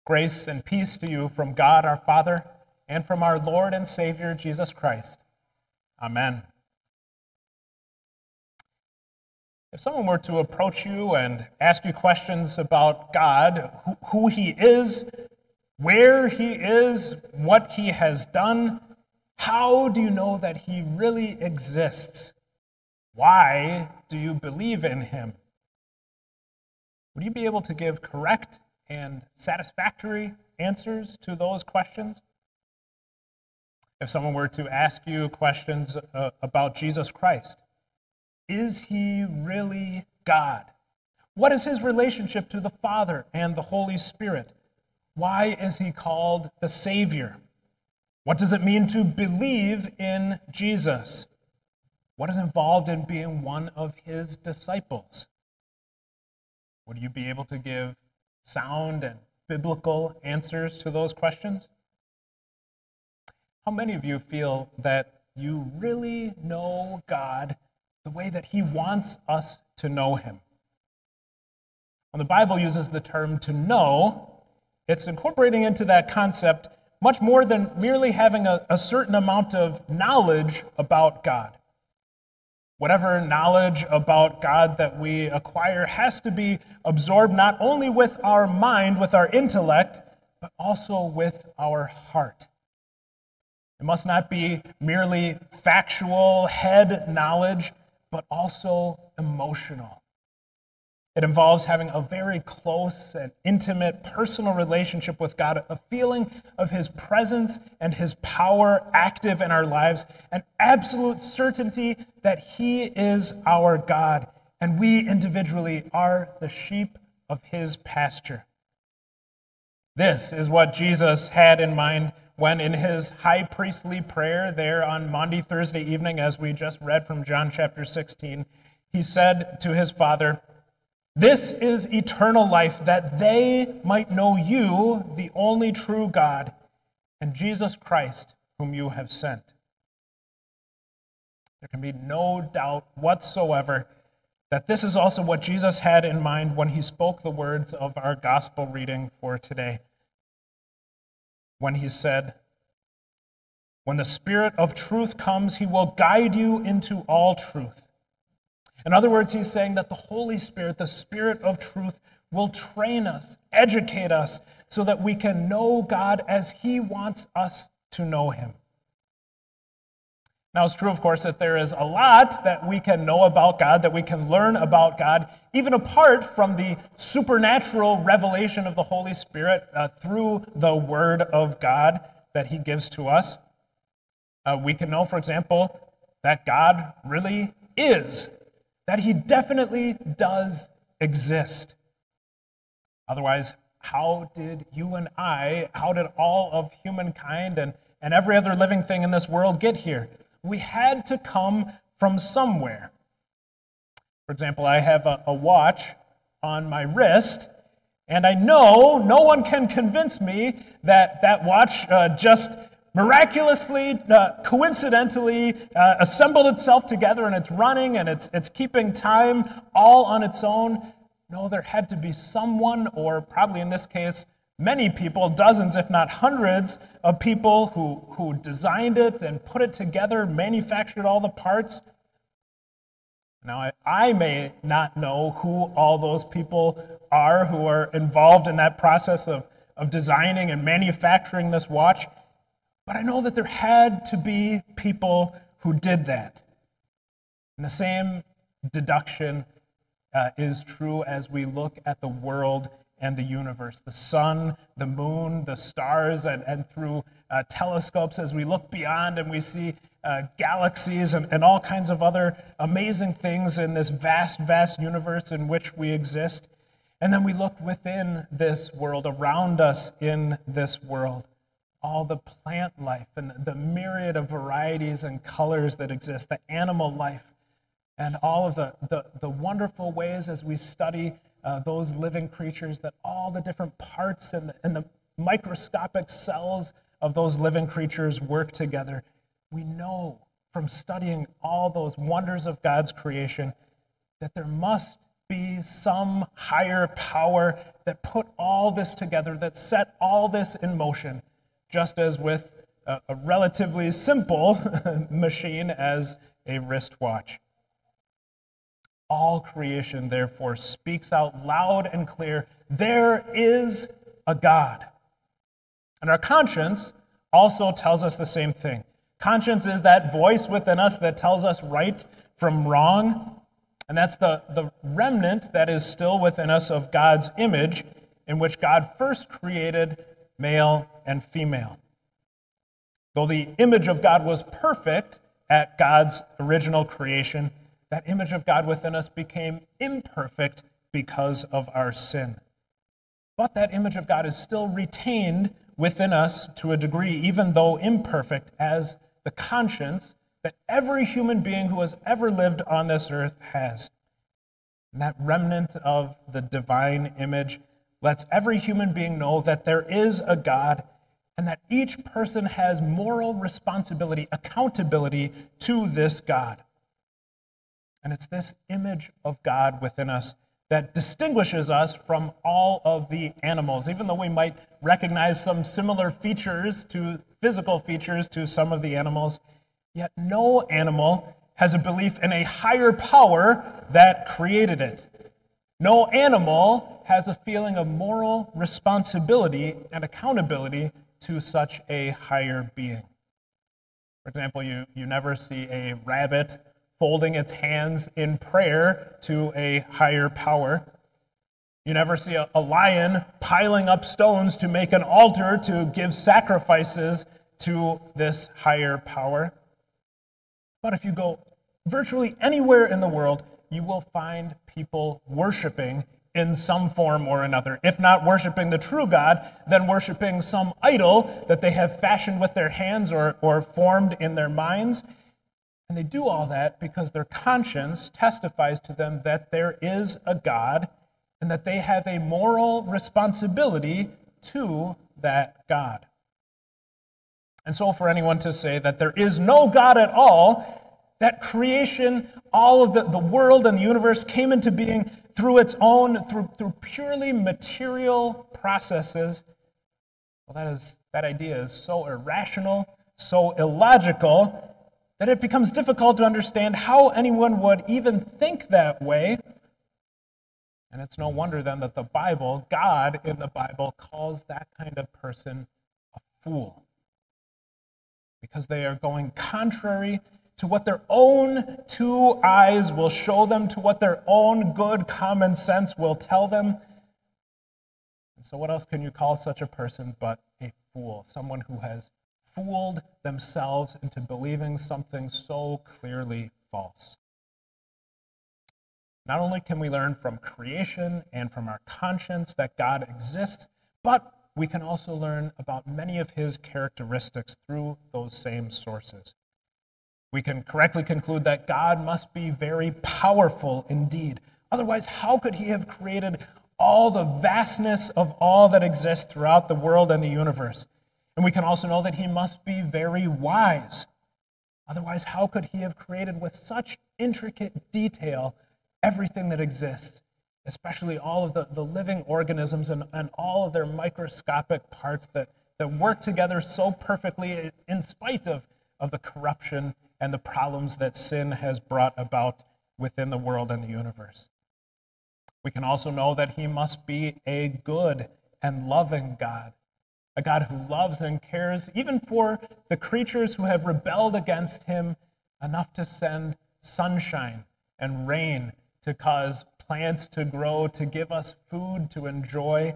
Grace and peace to you from God our Father and from our Lord and Savior Jesus Christ. Amen. If someone were to approach you and ask you questions about God, who he is, where he is, what he has done, how do you know that he really exists? Why do you believe in him? Would you be able to give correct and satisfactory answers to those questions? If someone were to ask you questions about Jesus Christ, is he really God? What is his relationship to the Father and the Holy Spirit? Why is he called the Savior? What does it mean to believe in Jesus? What is involved in being one of his disciples? Would you be able to give sound and biblical answers to those questions? How many of you feel that you really know God the way that he wants us to know him? When the Bible uses the term to know, it's incorporating into that concept much more than merely having a certain amount of knowledge about God. Whatever knowledge about God that we acquire has to be absorbed not only with our mind, with our intellect, but also with our heart. It must not be merely factual head knowledge, but also emotional. It involves having a very close and intimate personal relationship with God, a feeling of his presence and his power active in our lives, an absolute certainty that he is our God, and we individually are the sheep of his pasture. This is what Jesus had in mind when in his high priestly prayer there on Maundy Thursday evening, as we just read from John chapter 16, he said to his Father, "This is eternal life, that they might know you, the only true God, and Jesus Christ, whom you have sent." There can be no doubt whatsoever that this is also what Jesus had in mind when he spoke the words of our gospel reading for today. When he said, "When the Spirit of truth comes, he will guide you into all truth." In other words, he's saying that the Holy Spirit, the Spirit of truth, will train us, educate us, so that we can know God as he wants us to know him. Now, it's true, of course, that there is a lot that we can know about God, that we can learn about God, even apart from the supernatural revelation of the Holy Spirit through the Word of God that he gives to us. We can know, for example, that God really is, that he definitely does exist. Otherwise, how did you and I, how did all of humankind and every other living thing in this world get here? We had to come from somewhere. For example, I have a watch on my wrist, and I know no one can convince me that that watch just miraculously, coincidentally assembled itself together and it's running and it's keeping time all on its own. No, there had to be someone, or probably in this case, many people, dozens if not hundreds of people who designed it and put it together, manufactured all the parts. Now, I may not know who all those people are who are involved in that process of designing and manufacturing this watch, but I know that there had to be people who did that. And the same deduction is true as we look at the world and the universe, the sun, the moon, the stars, and through telescopes as we look beyond and we see galaxies and all kinds of other amazing things in this vast, vast universe in which we exist. And then we look within this world, around us in this world, all the plant life and the myriad of varieties and colors that exist, the animal life, and all of the wonderful ways as we study those living creatures, that all the different parts and the microscopic cells of those living creatures work together. We know from studying all those wonders of God's creation that there must be some higher power that put all this together, that set all this in motion, just as with a relatively simple machine as a wristwatch. All creation, therefore, speaks out loud and clear, there is a God. And our conscience also tells us the same thing. Conscience is that voice within us that tells us right from wrong, and that's the remnant that is still within us of God's image, in which God first created male and female. Though the image of God was perfect at God's original creation, that image of God within us became imperfect because of our sin. But that image of God is still retained within us to a degree, even though imperfect, as the conscience that every human being who has ever lived on this earth has. And that remnant of the divine image lets every human being know that there is a God and that each person has moral responsibility, accountability to this God. And it's this image of God within us that distinguishes us from all of the animals, even though we might recognize some similar features to physical features to some of the animals, yet no animal has a belief in a higher power that created it. No animal has a feeling of moral responsibility and accountability to such a higher being. For example, you never see a rabbit folding its hands in prayer to a higher power. You never see a lion piling up stones to make an altar to give sacrifices to this higher power. But if you go virtually anywhere in the world, you will find people worshiping in some form or another. If not worshiping the true God, then worshiping some idol that they have fashioned with their hands or formed in their minds. And they do all that because their conscience testifies to them that there is a God and that they have a moral responsibility to that God. And so for anyone to say that there is no God at all, that creation, all of the world and the universe came into being through its own, through purely material processes, well, that idea is so irrational, so illogical, that it becomes difficult to understand how anyone would even think that way. And it's no wonder then that the Bible, God in the Bible, calls that kind of person a fool. Because they are going contrary to what their own two eyes will show them, to what their own good common sense will tell them. And so what else can you call such a person but a fool? Someone who has fooled themselves into believing something so clearly false. Not only can we learn from creation and from our conscience that God exists, but we can also learn about many of his characteristics through those same sources. We can correctly conclude that God must be very powerful indeed. Otherwise, how could he have created all the vastness of all that exists throughout the world and the universe? And we can also know that he must be very wise. Otherwise, how could he have created with such intricate detail everything that exists, especially all of the living organisms and all of their microscopic parts that work together so perfectly in spite of the corruption and the problems that sin has brought about within the world and the universe? We can also know that he must be a good and loving God. A God who loves and cares even for the creatures who have rebelled against him enough to send sunshine and rain to cause plants to grow, to give us food to enjoy.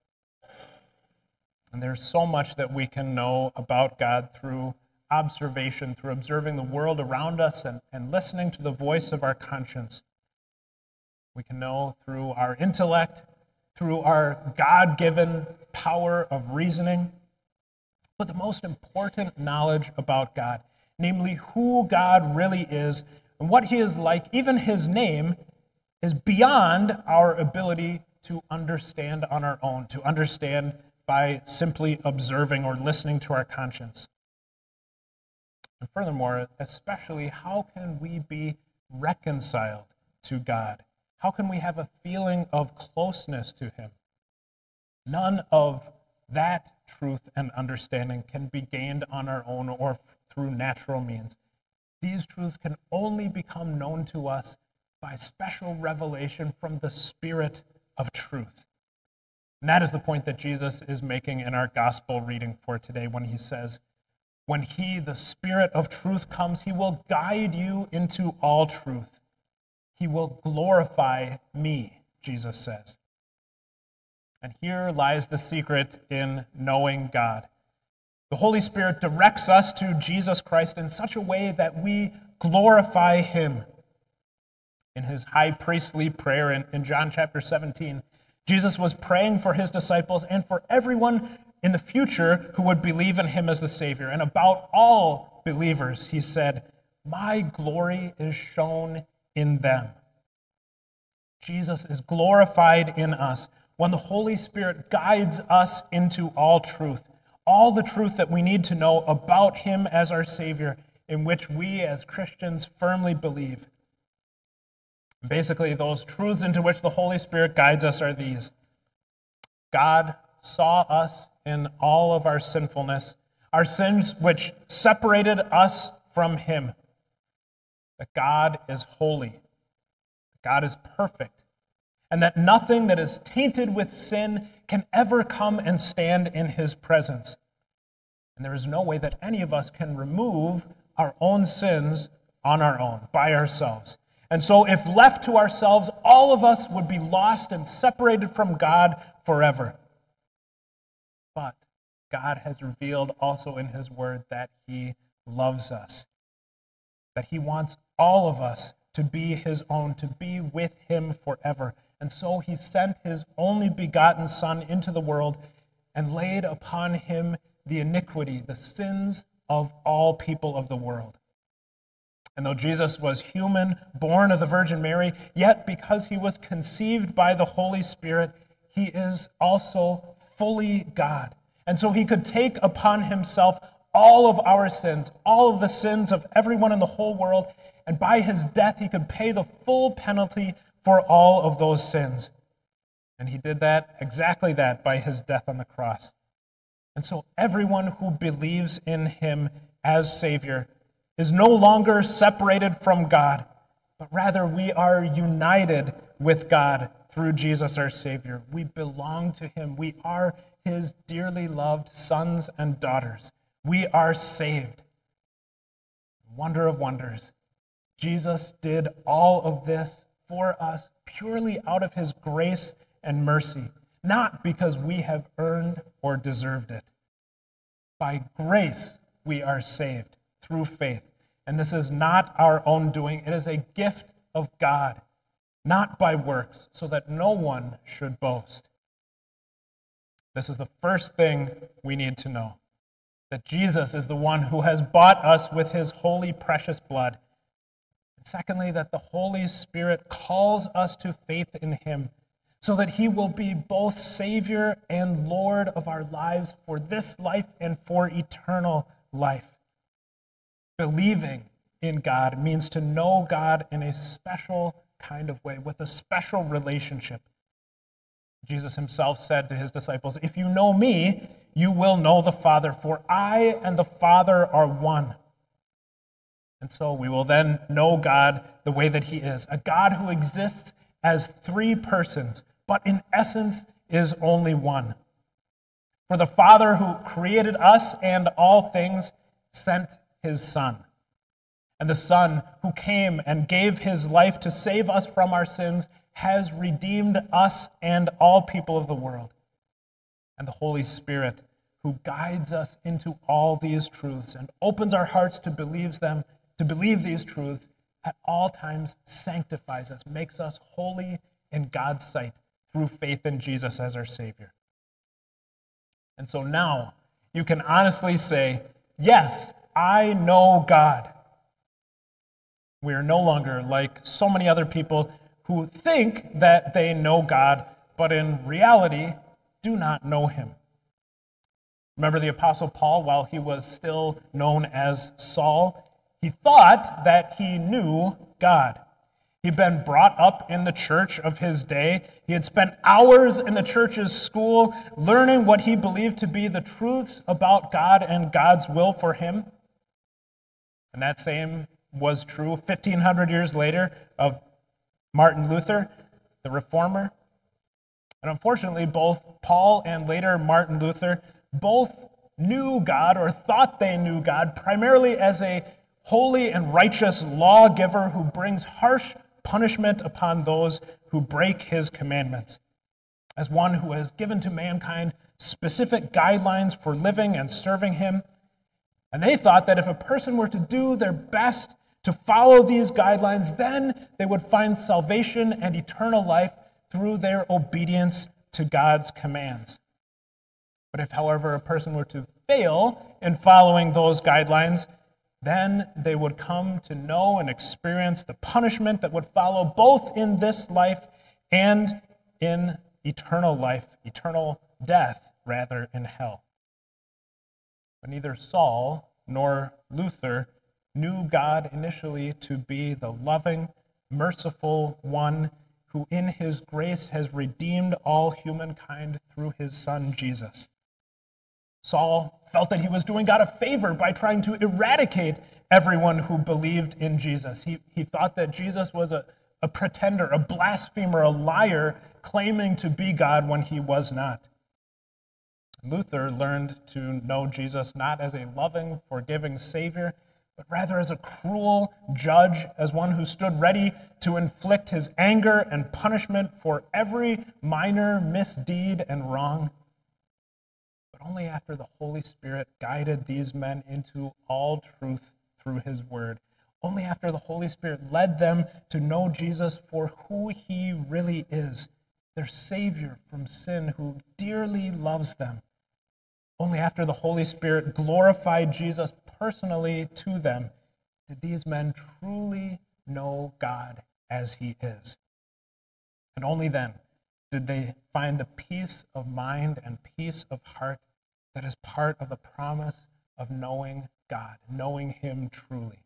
And there's so much that we can know about God through observation, through observing the world around us and listening to the voice of our conscience. We can know through our intellect, through our God-given power of reasoning. But the most important knowledge about God, namely who God really is and what he is like, even his name, is beyond our ability to understand on our own, to understand by simply observing or listening to our conscience. And furthermore, especially, how can we be reconciled to God? How can we have a feeling of closeness to him? None of that truth and understanding can be gained on our own or through natural means. These truths can only become known to us by special revelation from the Spirit of truth. And that is the point that Jesus is making in our gospel reading for today when he says, when he, the Spirit of truth, comes, he will guide you into all truth. He will glorify me, Jesus says. And here lies the secret in knowing God. The Holy Spirit directs us to Jesus Christ in such a way that we glorify him. In his high priestly prayer in John chapter 17, Jesus was praying for his disciples and for everyone in the future who would believe in him as the Savior. And about all believers, he said, "My glory is shown in them." Jesus is glorified in us when the Holy Spirit guides us into all the truth that we need to know about him as our Savior, in which we as Christians firmly believe. Basically, those truths into which the Holy Spirit guides us are these. God saw us in all of our sinfulness, our sins which separated us from him. That God is holy, God is perfect, and that nothing that is tainted with sin can ever come and stand in his presence. And there is no way that any of us can remove our own sins on our own, by ourselves. And so if left to ourselves, all of us would be lost and separated from God forever. But God has revealed also in his word that he loves us, that he wants all of us to be his own, to be with him forever. And so he sent his only begotten Son into the world and laid upon him the iniquity, the sins of all people of the world. And though Jesus was human, born of the Virgin Mary, yet because he was conceived by the Holy Spirit, he is also fully God. And so he could take upon himself all of our sins, all of the sins of everyone in the whole world, and by his death he could pay the full penalty for all of those sins. And he did that, exactly that, by his death on the cross. And so everyone who believes in him as Savior is no longer separated from God, but rather we are united with God through Jesus our Savior. We belong to him. We are his dearly loved sons and daughters. We are saved. Wonder of wonders. Jesus did all of this for us purely out of his grace and mercy, not because we have earned or deserved it. By grace we are saved through faith. And this is not our own doing. It is a gift of God, not by works, so that no one should boast. This is the first thing we need to know, that Jesus is the one who has bought us with his holy, precious blood. And secondly, that the Holy Spirit calls us to faith in him, so that he will be both Savior and Lord of our lives for this life and for eternal life. Believing in God means to know God in a special kind of way, with a special relationship. Jesus himself said to his disciples, "If you know me, you will know the Father, for I and the Father are one." And so we will then know God the way that he is, a God who exists as three persons, but in essence is only one. For the Father who created us and all things sent his Son. And the Son who came and gave his life to save us from our sins has redeemed us and all people of the world. And the Holy Spirit who guides us into all these truths and opens our hearts to believe these truths, at all times sanctifies us, makes us holy in God's sight through faith in Jesus as our Savior. And so now you can honestly say, yes, I know God. We are no longer like so many other people who think that they know God, but in reality do not know him. Remember the Apostle Paul, while he was still known as Saul, he thought that he knew God. He'd been brought up in the church of his day. He had spent hours in the church's school learning what he believed to be the truths about God and God's will for him. And that same was true 1,500 years later of Martin Luther, the reformer. And unfortunately, both Paul and later Martin Luther both knew God, or thought they knew God, primarily as a holy and righteous lawgiver who brings harsh punishment upon those who break his commandments, as one who has given to mankind specific guidelines for living and serving him. And they thought that if a person were to do their best to follow these guidelines, then they would find salvation and eternal life through their obedience to God's commands. But if, however, a person were to fail in following those guidelines, then they would come to know and experience the punishment that would follow both in this life and in eternal life, eternal death, rather, in hell. But neither Saul nor Luther knew God initially to be the loving, merciful one who in his grace has redeemed all humankind through his Son, Jesus. Saul felt that he was doing God a favor by trying to eradicate everyone who believed in Jesus. He thought that Jesus was a pretender, a blasphemer, a liar, claiming to be God when he was not. Luther learned to know Jesus not as a loving, forgiving Savior, but rather as a cruel judge, as one who stood ready to inflict his anger and punishment for every minor misdeed and wrong. But only after the Holy Spirit guided these men into all truth through his word, only after the Holy Spirit led them to know Jesus for who he really is, their Savior from sin who dearly loves them, only after the Holy Spirit glorified Jesus personally to them did these men truly know God as he is. And only then did they find the peace of mind and peace of heart that is part of the promise of knowing God, knowing him truly.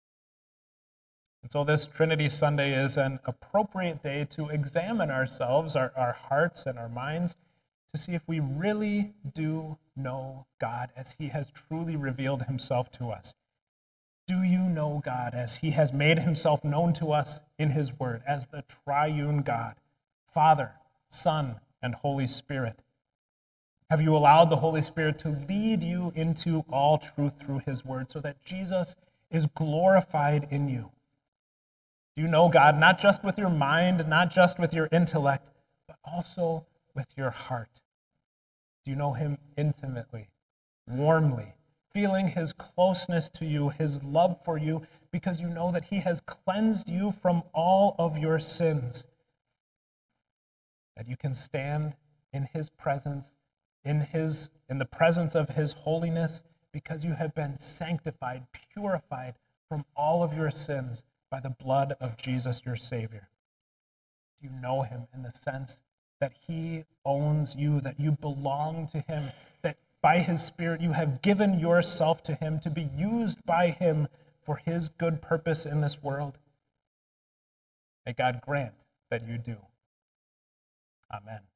And so this Trinity Sunday is an appropriate day to examine ourselves, our hearts and our minds, to see if we really do know God as he has truly revealed himself to us. Do you know God as he has made himself known to us in his word, as the triune God, Father, Son, and Holy Spirit? Have you allowed the Holy Spirit to lead you into all truth through his word so that Jesus is glorified in you? Do you know God not just with your mind, not just with your intellect, but also with your heart? Do you know him intimately, warmly, feeling his closeness to you, his love for you, because you know that he has cleansed you from all of your sins, that you can stand in his presence, in the presence of his holiness, because you have been sanctified, purified from all of your sins by the blood of Jesus, your Savior? Do you know him in the sense that he owns you, that you belong to him, that by his Spirit you have given yourself to him to be used by him for his good purpose in this world? May God grant that you do. Amen.